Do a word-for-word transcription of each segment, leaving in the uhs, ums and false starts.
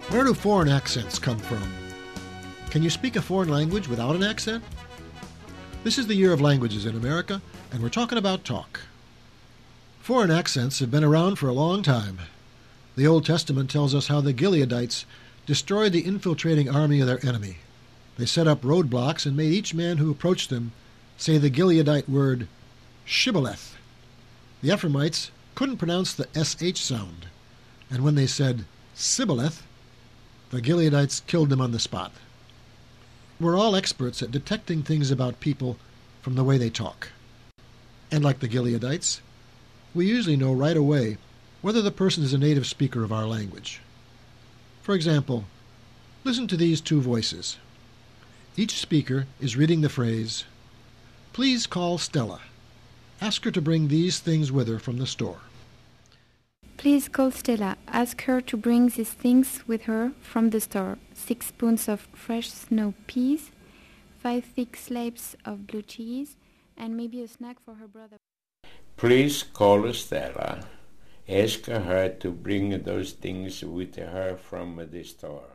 Where do foreign accents come from? Can you speak a foreign language without an accent? This is the Year of Languages in America, and we're talking about talk. Foreign accents have been around for a long time. The Old Testament tells us how the Gileadites destroyed the infiltrating army of their enemy. They set up roadblocks and made each man who approached them say the Gileadite word, shibboleth. The Ephraimites couldn't pronounce the S H sound, and when they said sibboleth, the Gileadites killed them on the spot. We're all experts at detecting things about people from the way they talk. And like the Gileadites, we usually know right away whether the person is a native speaker of our language. For example, listen to these two voices. Each speaker is reading the phrase, "Please call Stella. Ask her to bring these things with her from the store." Please call Stella. Ask her to bring these things with her from the store. Six spoons of fresh snow peas, five thick slabs of blue cheese, and maybe a snack for her brother. Please call Stella. Ask her to bring those things with her from the store.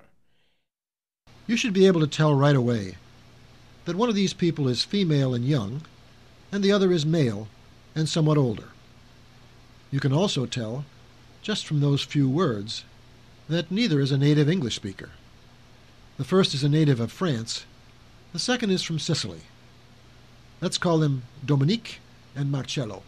You should be able to tell right away that one of these people is female and young, and the other is male and somewhat older. You can also tell, just from those few words, that neither is a native English speaker. The first is a native of France, the second is from Sicily. Let's call them Dominique and Marcello.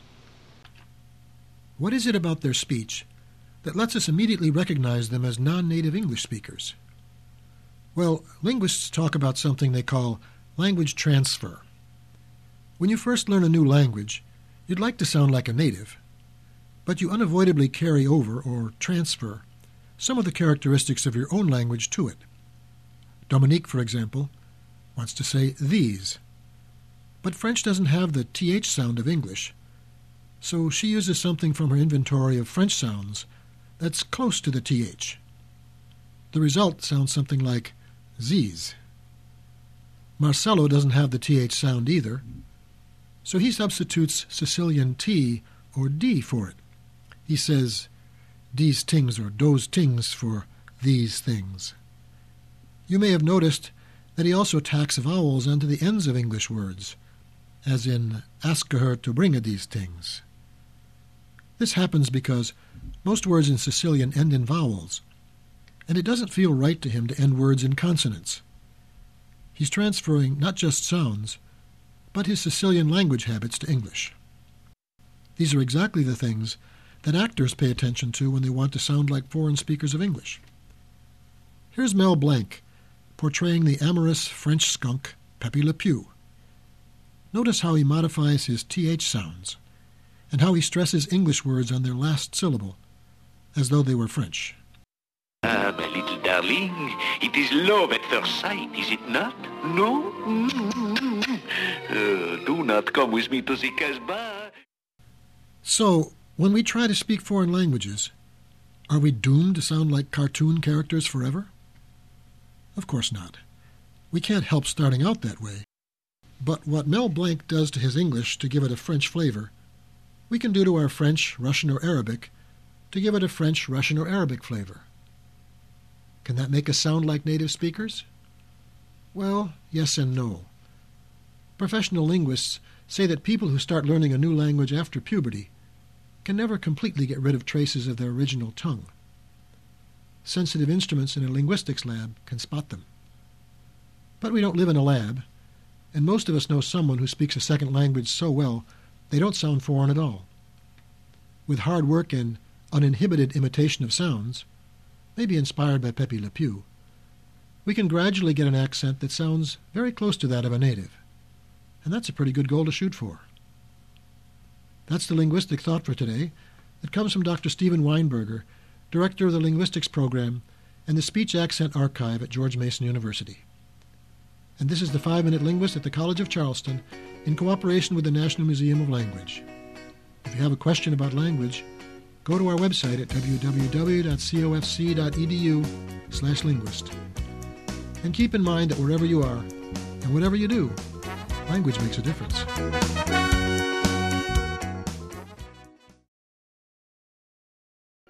What is it about their speech that lets us immediately recognize them as non-native English speakers? Well, linguists talk about something they call language transfer. When you first learn a new language, you'd like to sound like a native, but you unavoidably carry over or transfer some of the characteristics of your own language to it. Dominique, for example, wants to say these, but French doesn't have the T H sound of English, so she uses something from her inventory of French sounds that's close to the T H. The result sounds something like Z's. Marcello doesn't have the T H sound either, so he substitutes Sicilian T or D for it. He says these things or those things for these things. You may have noticed that he also tacks vowels onto the ends of English words, as in ask her to bring these things. This happens because most words in Sicilian end in vowels, and it doesn't feel right to him to end words in consonants. He's transferring not just sounds, but his Sicilian language habits to English. These are exactly the things that actors pay attention to when they want to sound like foreign speakers of English. Here's Mel Blanc portraying the amorous French skunk Pepe Le Pew. Notice how he modifies his T H sounds, and how he stresses English words on their last syllable, as though they were French. Ah, my little darling, it is love at first sight, is it not? No? Mm-hmm. Uh, do not come with me to the Casbah. So, when we try to speak foreign languages, are we doomed to sound like cartoon characters forever? Of course not. We can't help starting out that way. But what Mel Blanc does to his English to give it a French flavor, we can do to our French, Russian, or Arabic to give it a French, Russian, or Arabic flavor. Can that make us sound like native speakers? Well, yes and no. Professional linguists say that people who start learning a new language after puberty can never completely get rid of traces of their original tongue. Sensitive instruments in a linguistics lab can spot them. But we don't live in a lab, and most of us know someone who speaks a second language so well they don't sound foreign at all. With hard work and uninhibited imitation of sounds, maybe inspired by Pepe Le Pew, we can gradually get an accent that sounds very close to that of a native. And that's a pretty good goal to shoot for. That's the linguistic thought for today. It comes from Doctor Steven Weinberger, Director of the Linguistics Program and the Speech Accent Archive at George Mason University. And this is the Five-Minute Linguist at the College of Charleston in cooperation with the National Museum of Language. If you have a question about language, go to our website at w w w dot c o f c dot e d u slash linguist. And keep in mind that wherever you are, and whatever you do, language makes a difference.